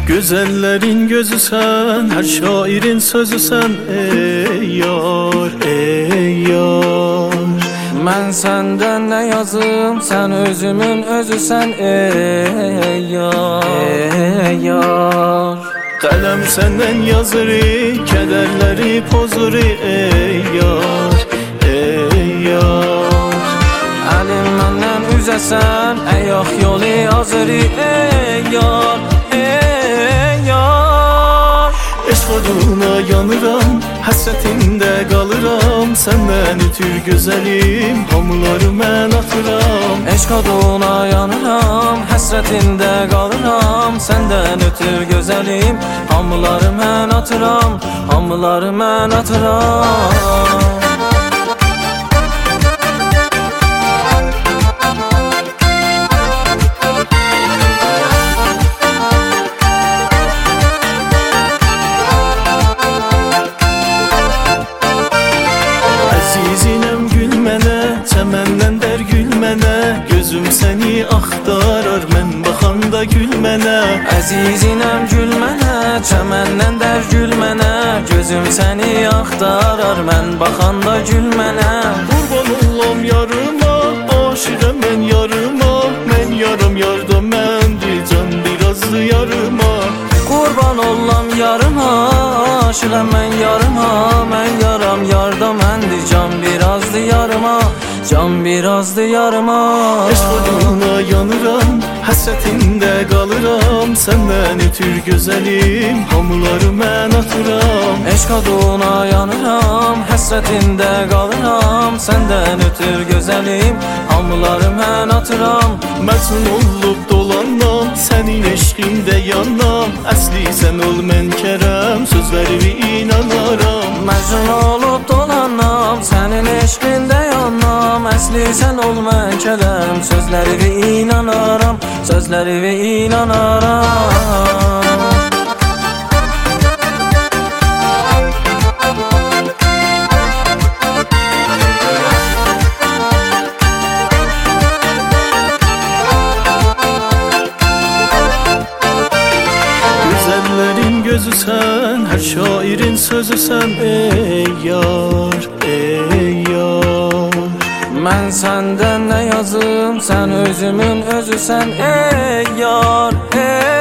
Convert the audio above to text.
Güzellerin gözü sen, her şairin sözü sen. Ey yar, ey yar. Mən səndən nə yazım, sən özümün özüsən. Ey yar, ey yar. Qələm səndən yazır, kədərləri pozur. Ey yar, ey yar. Əlim məndən üzəsən, əyaq yolu hazır. Ey yar, ey yar. Eşq oduna yanıram, həsrətində qalıram. Səndən ötür gözəlim, hamıları mən atıram. Eşq oduna yanıram, həsrətində qalıram. Səndən ötür gözəlim, hamıları mən atıram. Hamıları mən atıram. Əzizinem gül mənə, çəməndən dər gül mənə. Gözüm səni axtarar, mən baxanda gül mənə. Əzizinem gül mənə, çəməndən dər gül mənə. Gözüm səni axtarar, mən baxanda gül mənə. Qurban olam yarıma, aşiqəm mən yarıma. Mən yaram yarda məndir, can birazdı yarıma. Qurban olam yarıma, aşıqəm mən yarıma. Mən yaram yarda məndir, can birazdı yarıma. Can birazdı yarıma. Eşq oduna yanıram, həsrətində qalıram. Səndən ötür gözəlim, hamıları mən atıram. Eşq oduna yanıram, həsrətində qalıram. Səndən ötür gözəlim, hamıları mən atıram. Məcnun olub dolanam, sənin eşqində yanam. Əsli sən ol mən kərəm, sözlərimi inanaram. Məcnun olub dolanam, sənin eşqində yanam. Əsli sən ol mən kərəm, sözlərimi inanaram. Sözlərimi inanaram. Güzellerin gözü sen, her şairin sözü sen. Ey yar, ey yar. Mən səndən nə yazım, sən özümün özüsən. Ey yar, ey